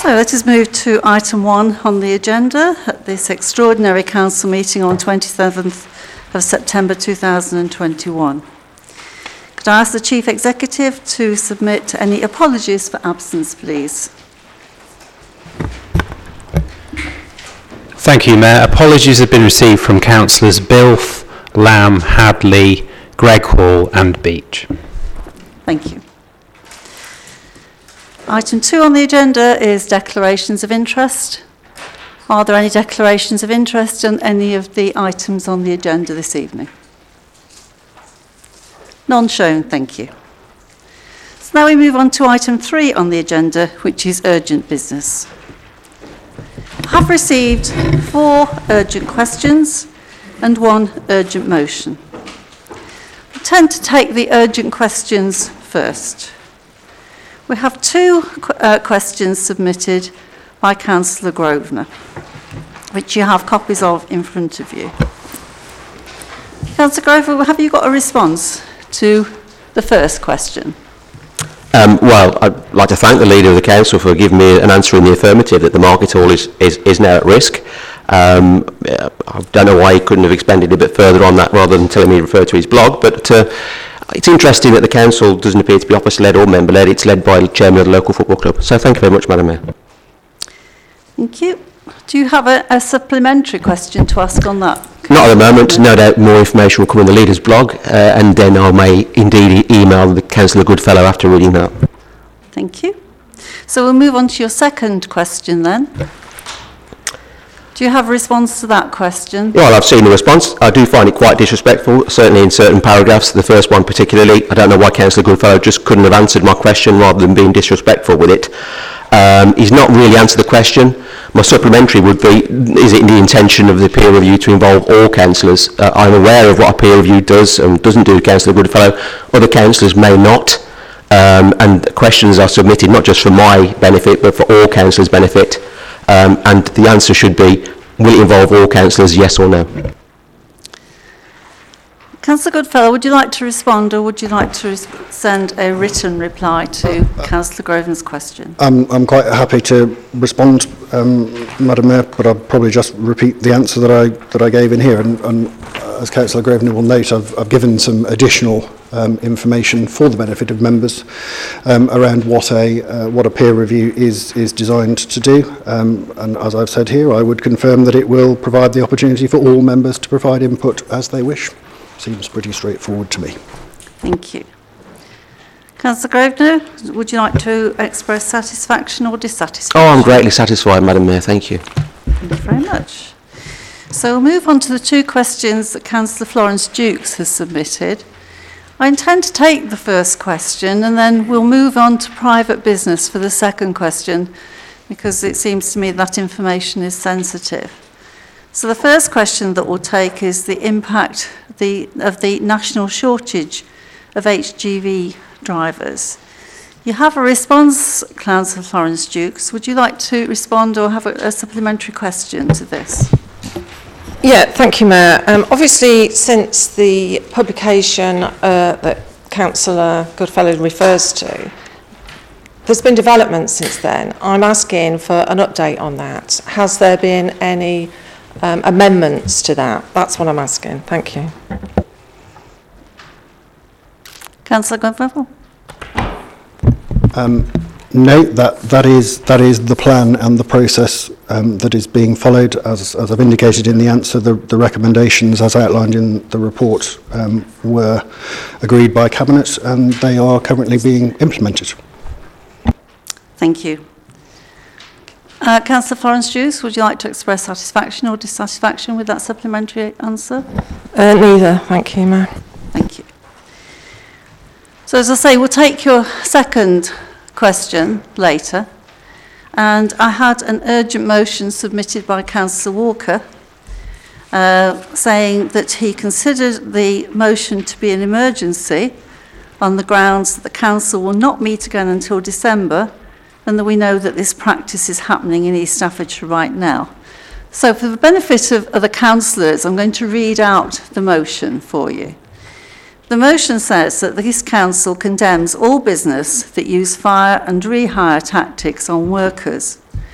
So let us move to item 1 on the agenda at this extraordinary council meeting on 27th of September 2021. Could I ask the Chief Executive to submit any apologies for absence, please? Thank you, Mayor. Apologies have been received from Councillors Bilf, Lamb, Hadley, Greg Hall and Beach. Thank you. Item 2 on the agenda is declarations of interest. Are there any declarations of interest on any of the items on the agenda this evening? None shown, thank you. So now we move on to item 3 on the agenda, which is urgent business. I have received 4 urgent questions and 1 urgent motion. I tend to take the urgent questions first. We have 2 questions submitted by Councillor Grosvenor, which you have copies of in front of you. Councillor Grosvenor, have you got a response to the first question? Well, I'd like to thank the Leader of the Council for giving me an answer in the affirmative that the market hall is now at risk. I don't know why he couldn't have expanded a bit further on that rather than telling me to refer to his blog, but it's interesting that the Council doesn't appear to be officer-led or member-led. It's led by the Chairman of the local football club. So thank you very much, Madam Mayor. Thank you. Do you have a supplementary question to ask on that? Not at the moment. No doubt more information will come in the Leader's blog, and then I may indeed email the Councillor Goodfellow after reading that. Thank you. So we'll move on to your second question then. Do you have a response to that question? Well, I've seen the response. I do find it quite disrespectful, certainly in certain paragraphs, the first one particularly. I don't know why Councillor Goodfellow just couldn't have answered my question rather than being disrespectful with it. He's not really answered the question. My supplementary would be, is it in the intention of the peer review to involve all councillors? I'm aware of what a peer review does and doesn't do, Councillor Goodfellow. Other councillors may not. And questions are submitted not just for my benefit, but for all councillors' benefit. And the answer should be, will it involve all councillors, yes or no? Councillor Goodfellow, would you like to respond, or would you like to send a written reply to Councillor Grosvenor's question? I'm quite happy to respond, Madam Mayor, but I'll probably just repeat the answer that I gave in here. And as Councillor Grosvenor will note, I've given some additional information for the benefit of members around what a peer review is designed to do. And as I've said here, I would confirm that it will provide the opportunity for all members to provide input as they wish. Seems pretty straightforward to me. Thank you. Councillor Grosvenor, would you like to express satisfaction or dissatisfaction? Oh, I'm greatly satisfied, Madam Mayor. Thank you. Thank you very much. So we'll move on to the 2 questions that Councillor Florence Dukes has submitted. I intend to take the first question and then we'll move on to private business for the second question, because it seems to me that information is sensitive. So the first question that we'll take is the impact of the national shortage of HGV drivers. You have a response, Councillor Florence Dukes. Would you like to respond or have a supplementary question to this? Yeah, thank you, Mayor. Obviously, since the publication that Councillor Goodfellow refers to, there's been developments since then. I'm asking for an update on that. Has there been any amendments to that? That's what I'm asking. Thank you. Councillor Goodfellow. No, that is the plan and the process that is being followed. As I've indicated in the answer, the recommendations as outlined in the report were agreed by Cabinet and they are currently being implemented. Thank you. Councillor Florence Dukes, would you like to express satisfaction or dissatisfaction with that supplementary answer? Neither, thank you, Mayor. Thank you. So as I say, we'll take your second question later. And I had an urgent motion submitted by Councillor Walker saying that he considered the motion to be an emergency on the grounds that the Council will not meet again until December, and that we know that this practice is happening in East Staffordshire right now. So for the benefit of the councillors, I'm going to read out the motion for you. The motion says that this council condemns all business that use fire and rehire tactics on workers.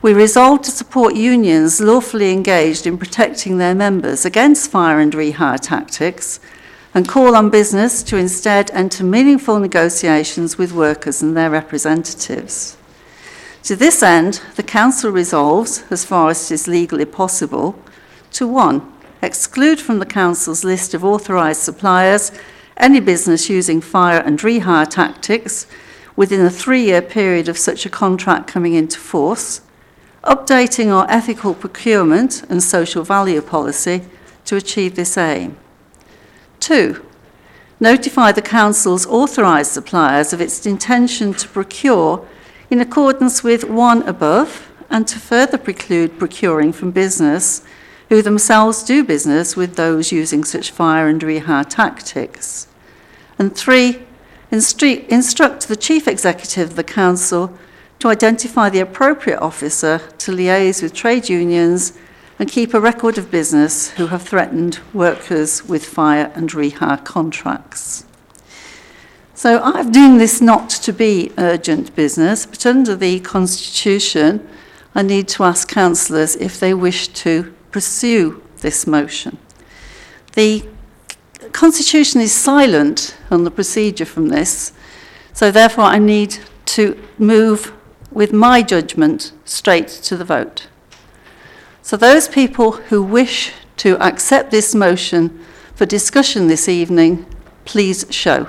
we resolved to support unions lawfully engaged in protecting their members against fire and rehire tactics and call on business to instead enter meaningful negotiations with workers and their representatives. To this end, the Council resolves, as far as it is legally possible, to 1. Exclude from the Council's list of authorised suppliers any business using fire and rehire tactics within a 3-year period of such a contract coming into force, updating our ethical procurement and social value policy to achieve this aim. 2. Notify the Council's authorised suppliers of its intention to procure in accordance with 1 above, and to further preclude procuring from business who themselves do business with those using such fire and rehire tactics. And 3, instruct the Chief Executive of the Council to identify the appropriate officer to liaise with trade unions and keep a record of business who have threatened workers with fire and rehire contracts. So I've deemed this not to be urgent business, but under the Constitution, I need to ask councillors if they wish to pursue this motion. The Constitution is silent on the procedure from this, so therefore I need to move with my judgment straight to the vote. So those people who wish to accept this motion for discussion this evening, please show.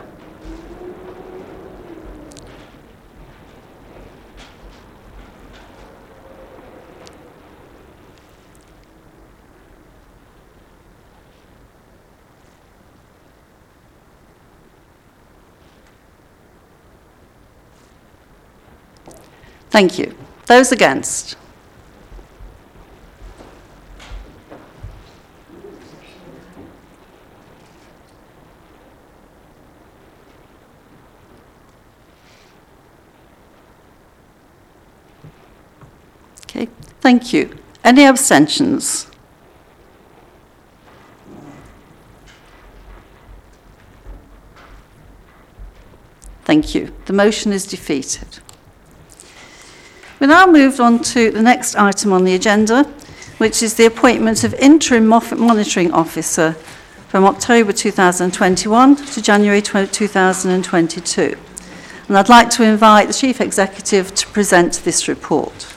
Thank you. Those against? Okay, thank you. Any abstentions? Thank you. The motion is defeated. We now move on to the next item on the agenda, which is the appointment of interim monitoring officer from October 2021 to January 2022. And I'd like to invite the Chief Executive to present this report.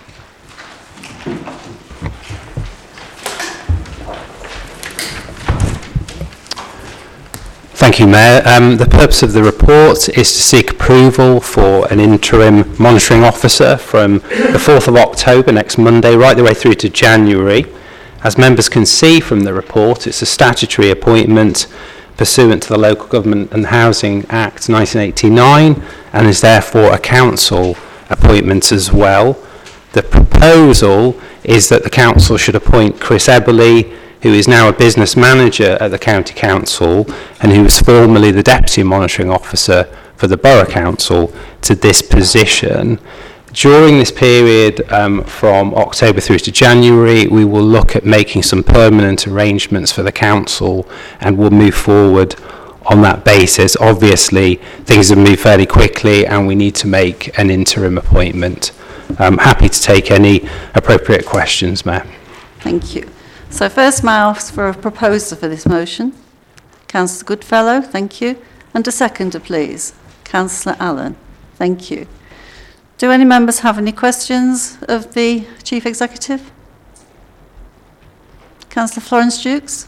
Thank you, Mayor. The purpose of the report is to seek approval for an interim monitoring officer from the 4th of October, next Monday, right the way through to January. As members can see from the report, it's a statutory appointment pursuant to the Local Government and Housing Act 1989 and is therefore a council appointment as well. The proposal is that the council should appoint Chris Eberly, who is now a business manager at the County Council and who was formerly the Deputy Monitoring Officer for the Borough Council, to this position. During this period from October through to January, we will look at making some permanent arrangements for the Council and we'll move forward on that basis. Obviously, things have moved fairly quickly and we need to make an interim appointment. I'm happy to take any appropriate questions, Mayor. Thank you. So first, may I ask for a proposer for this motion? Councillor Goodfellow, thank you. And a seconder, please. Councillor Allen, thank you. Do any members have any questions of the Chief Executive? Councillor Florence Dukes?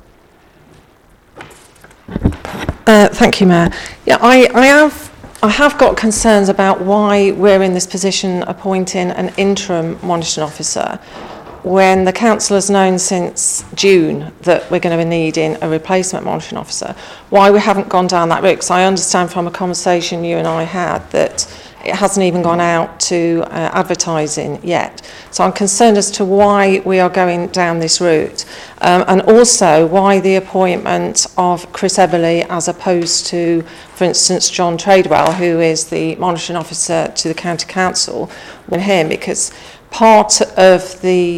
Thank you, Mayor. Yeah, I have got concerns about why we're in this position appointing an interim monitoring officer when the council has known since June that we're going to be needing a replacement monitoring officer. Why we haven't gone down that route, because I understand from a conversation you and I had that it hasn't even gone out to advertising yet. So I'm concerned as to why we are going down this route, and also why the appointment of Chris Eberly as opposed to, for instance, John Tradewell, who is the monitoring officer to the County Council, with him, because part of the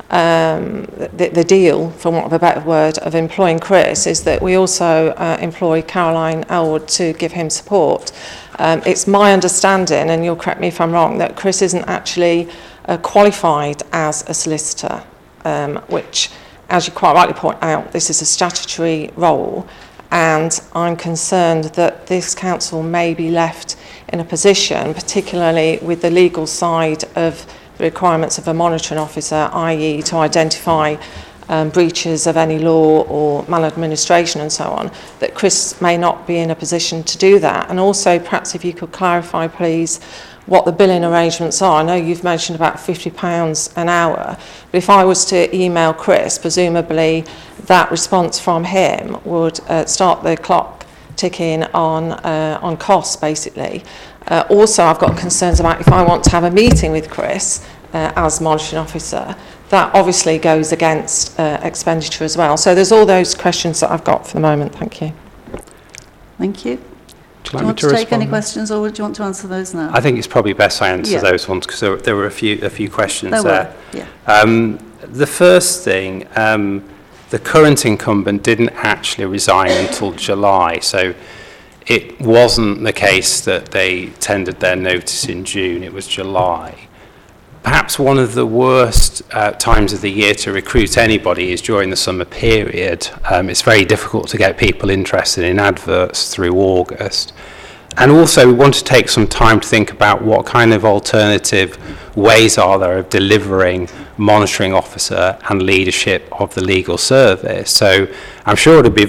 the deal, for want of a better word, of employing Chris is that we also employ Caroline Elwood to give him support. It's my understanding, and you'll correct me if I'm wrong, that Chris isn't actually qualified as a solicitor, which, as you quite rightly point out, this is a statutory role, and I'm concerned that this council may be left in a position, particularly with the legal side of the requirements of a monitoring officer, i.e. to identify breaches of any law or maladministration and so on, that Chris may not be in a position to do that. And also, perhaps if you could clarify, please, what the billing arrangements are. I know you've mentioned about £50 an hour, but if I was to email Chris, presumably that response from him would start the clock ticking on costs, basically. Also, I've got concerns about if I want to have a meeting with Chris as monitoring officer, that obviously goes against expenditure as well. So there's all those questions that I've got for the moment. Thank you. Thank you. Do Do you want to take any questions, or do you want to answer those now? I think it's probably best I answer Yeah. those ones because there were a few questions There there. were, yeah. The first thing, the current incumbent didn't actually resign until July, so it wasn't the case that they tendered their notice in June, it was July. Perhaps one of the worst times of the year to recruit anybody is during the summer period. It's very difficult to get people interested in adverts through August. And also we want to take some time to think about what kind of alternative ways are there of delivering monitoring officer and leadership of the legal service. So I'm sure it'll be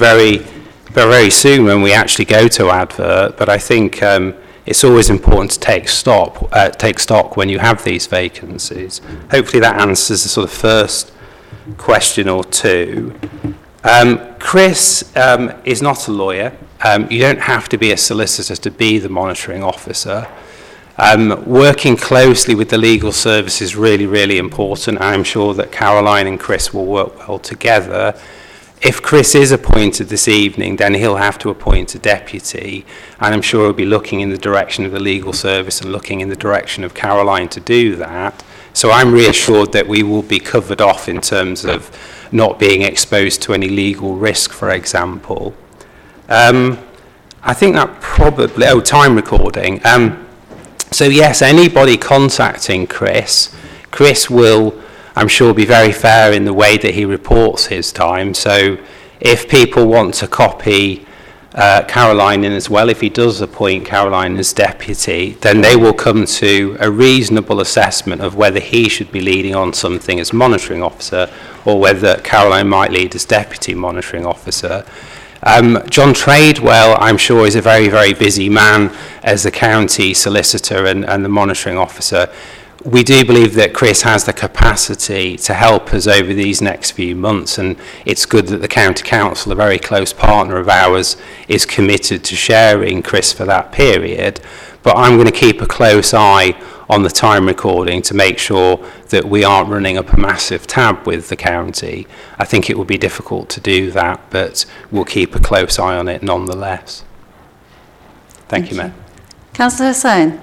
very soon when we actually go to advert, but I think it's always important to take stock when you have these vacancies. Hopefully that answers the sort of first question or two. Chris is not a lawyer. You don't have to be a solicitor to be the monitoring officer. Working closely with the legal service is really, really important. I'm sure that Caroline and Chris will work well together. If Chris is appointed this evening, then he'll have to appoint a deputy, and I'm sure he'll be looking in the direction of the legal service and looking in the direction of Caroline to do that. So I'm reassured that we will be covered off in terms of not being exposed to any legal risk, for example. I think that probably, time recording. So yes, anybody contacting Chris will, I'm sure, be very fair in the way that he reports his time. So if people want to copy Caroline in as well, if he does appoint Caroline as deputy, then they will come to a reasonable assessment of whether he should be leading on something as monitoring officer or whether Caroline might lead as deputy monitoring officer. John Tradewell, I'm sure, is a very, very busy man as the county solicitor and the monitoring officer. We do believe that Chris has the capacity to help us over these next few months, and it's good that the County Council, a very close partner of ours, is committed to sharing Chris for that period. But I'm going to keep a close eye on the time recording to make sure that we aren't running up a massive tab with the county. I think it would be difficult to do that, but we'll keep a close eye on it nonetheless. Thank you, Mayor. Councillor Hussain.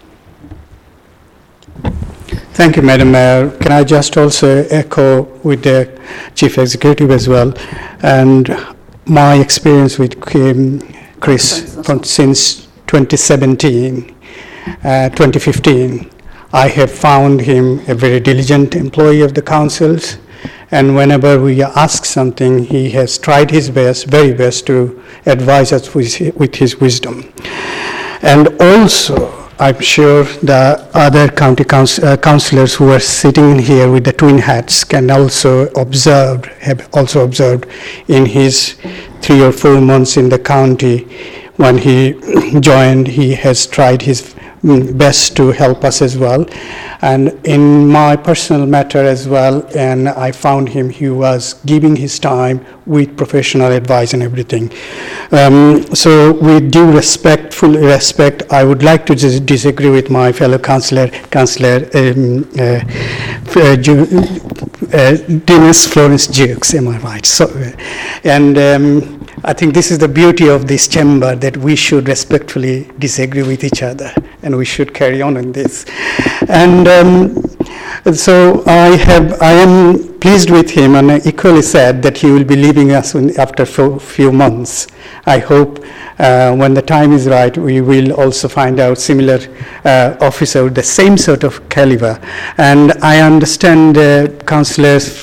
Thank you, Madam Mayor. Can I just also echo with the Chief Executive as well, and my experience with Chris since 2017, 2015, I have found him a very diligent employee of the councils, and whenever we ask something, he has tried his best, very best, to advise us with his wisdom. And also, I'm sure the other county councillors who are sitting here with the twin hats can also have also observed in his 3 or 4 months in the county when he joined, he has tried his best to help us as well. And in my personal matter as well, and I found he was giving his time with professional advice and everything. So with due full respect, I would like to just disagree with my fellow Councillor Dennis Florence Jukes, am I right? So, and I think this is the beauty of this chamber, that we should respectfully disagree with each other, and we should carry on in this. And So I am pleased with him, and equally sad that he will be leaving us after few months. I hope when the time is right, we will also find out similar officer with the same sort of caliber. And I understand councillors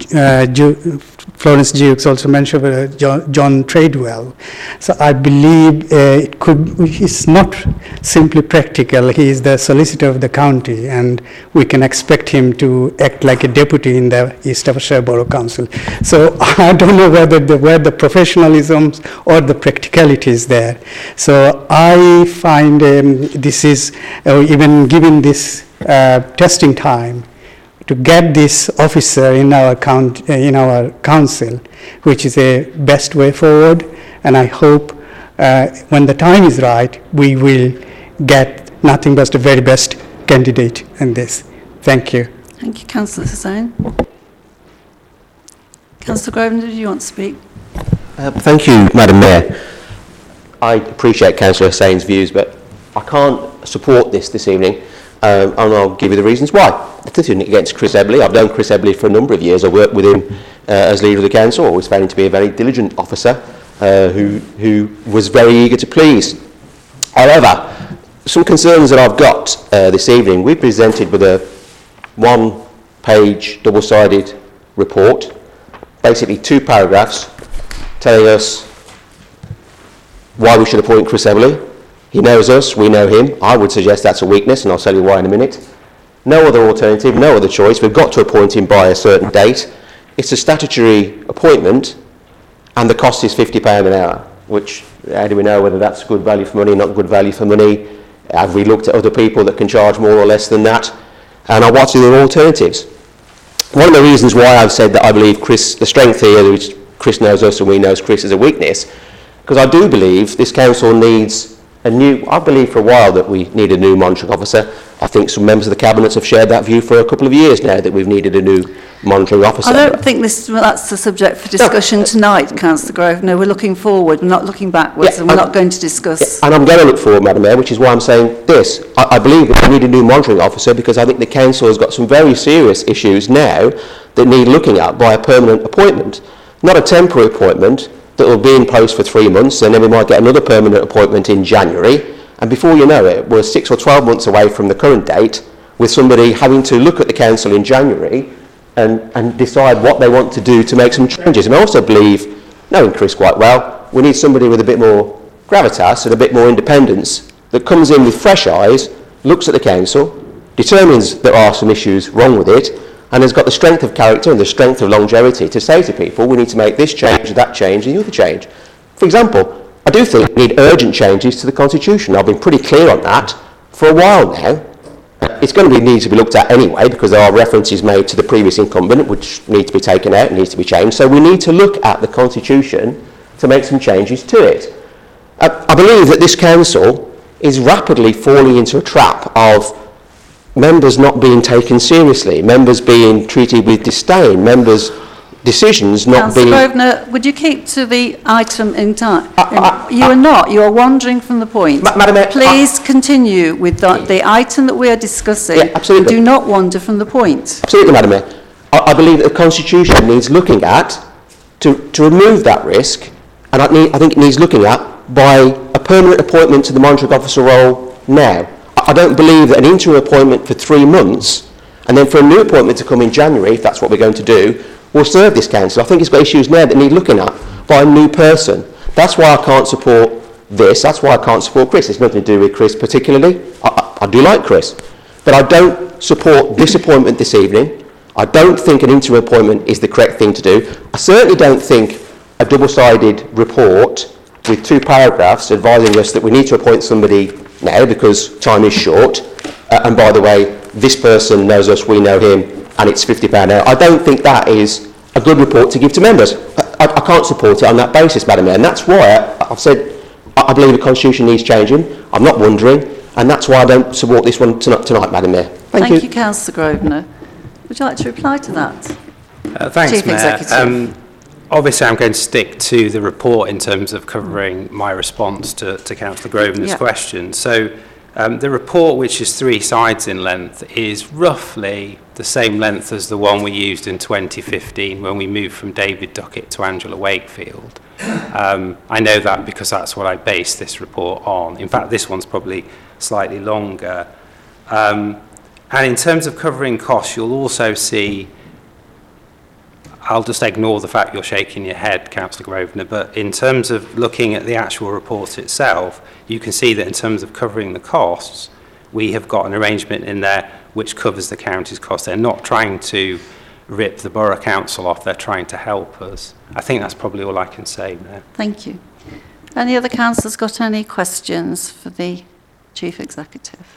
Florence Dukes also mentioned John Tradewell. So I believe it's not simply practical. He is the solicitor of the county, and we can expect him to act like a deputy in the East Ayrshire Borough Council. So I don't know where the professionalism or the practicality is there. So I find this is, even given this testing time, to get this officer in our council, which is a best way forward, and I hope when the time is right, we will get nothing but the very best candidate in this. Thank you. Thank you, Councillor Hussain. Councillor Grosvenor, do you want to speak? Thank you, Madam Mayor. I appreciate Councillor Hussain's views, but I can't support this evening, and I'll give you the reasons why. It's nothing against Chris Ebley. I've known Chris Ebley for a number of years. I worked with him as leader of the council. I always found him to be a very diligent officer who was very eager to please. However, some concerns that I've got this evening. We presented with a one-page double-sided report, basically 2 paragraphs, telling us why we should appoint Chris Ebley. He knows us, we know him. I would suggest that's a weakness, and I'll tell you why in a minute. No other alternative, no other choice. We've got to appoint him by a certain date. It's a statutory appointment, and the cost is £50 an hour, which, how do we know whether that's good value for money, not good value for money? Have we looked at other people that can charge more or less than that? And what are the alternatives? One of the reasons why I've said that I believe the strength here, which Chris knows us and we know Chris, is a weakness, because I do believe this council needs I believe for a while that we need a new monitoring officer. I think some members of the Cabinet have shared that view for a couple of years now, that we've needed a new monitoring officer. I don't think that's the subject for discussion tonight, Councillor Grosvenor. We're looking forward, we're not looking backwards, and we're not going to discuss. And I'm going to look forward, Madam Mayor, which is why I'm saying this. I believe that we need a new monitoring officer, because I think the council has got some very serious issues now that need looking at by a permanent appointment, not a temporary appointment that will be in post for 3 months, and then we might get another permanent appointment in January, and before you know it, we're 6 or 12 months away from the current date, with somebody having to look at the council in January and decide what they want to do to make some changes. And I also believe, knowing Chris quite well, we need somebody with a bit more gravitas and a bit more independence that comes in with fresh eyes, looks at the council, determines there are some issues wrong with it, and has got the strength of character and the strength of longevity to say to people, we need to make this change, that change, and the other change. For example, I do think we need urgent changes to the Constitution. I've been pretty clear on that for a while now. It's going to need to be looked at anyway, because there are references made to the previous incumbent which need to be taken out and needs to be changed. So we need to look at the Constitution to make some changes to it. I believe that this council is rapidly falling into a trap of members not being taken seriously, members being treated with disdain, members' decisions not being... Councillor Grosvenor, would you keep to the item in time? You are not. You are wandering from the point. Madam Mayor, please continue with the item that we are discussing. Yeah, absolutely. And do not wander from the point. Absolutely, Madam Mayor. I believe that the Constitution needs looking at to remove that risk, and I think it needs looking at by a permanent appointment to the monitoring officer role now. I don't believe that an interim appointment for 3 months and then for a new appointment to come in January, if that's what we're going to do, will serve this council. I think it's got issues now that need looking at by a new person. That's why I can't support this. That's why I can't support Chris. It's nothing to do with Chris particularly. I do like Chris. But I don't support this appointment this evening. I don't think an interim appointment is the correct thing to do. I certainly don't think a double-sided report with 2 paragraphs advising us that we need to appoint somebody now because time is short, and by the way, this person knows us, we know him, and it's £50 an hour. I don't think that is a good report to give to members. I can't support it on that basis, Madam Mayor, and that's why I've said I believe the Constitution needs changing. I'm not wondering, and that's why I don't support this one tonight, Madam Mayor. Thank you. Councillor Grosvenor. Would you like to reply to that? Thanks, Chief Mayor. Executive. Obviously, I'm going to stick to the report in terms of covering my response to Councillor Grosvenor's question. So The report, which is 3 sides in length, is roughly the same length as the one we used in 2015 when we moved from David Duckett to Angela Wakefield. I know that because that's what I based this report on. In fact, this one's probably slightly longer. And in terms of covering costs, you'll also see, I'll just ignore the fact you're shaking your head, Councillor Grosvenor, but in terms of looking at the actual report itself, you can see that in terms of covering the costs, we have got an arrangement in there which covers the county's costs. They're not trying to rip the Borough Council off, they're trying to help us. I think that's probably all I can say there. Thank you. Any other councillors got any questions for the Chief Executive?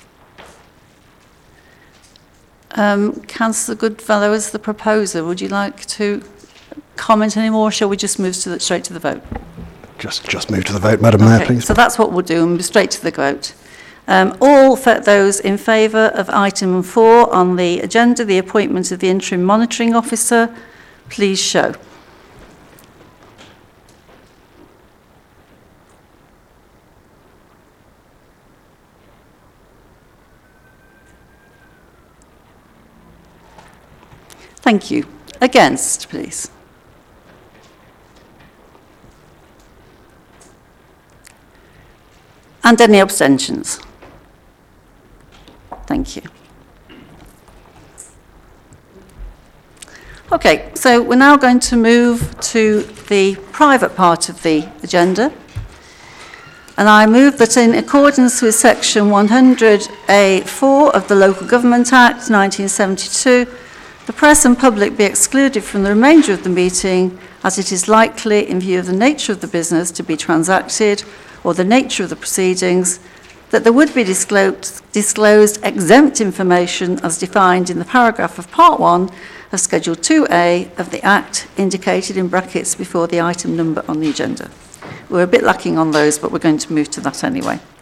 Councillor Goodfellow, as the proposer, would you like to comment any more, or shall we just move straight to the vote? Just move to the vote, Madam Mayor, please. So that's what we'll do, and move straight to the vote. All those in favour of item 4 on the agenda, the appointment of the interim monitoring officer, please show. Thank you. Against, please. And any abstentions? Thank you. Okay, so we're now going to move to the private part of the agenda. And I move that in accordance with section 100A4 of the Local Government Act 1972, the press and public be excluded from the remainder of the meeting as it is likely, in view of the nature of the business to be transacted or the nature of the proceedings, that there would be disclosed exempt information as defined in the paragraph of Part 1 of Schedule 2A of the Act indicated in brackets before the item number on the agenda. We're a bit lacking on those, but we're going to move to that anyway.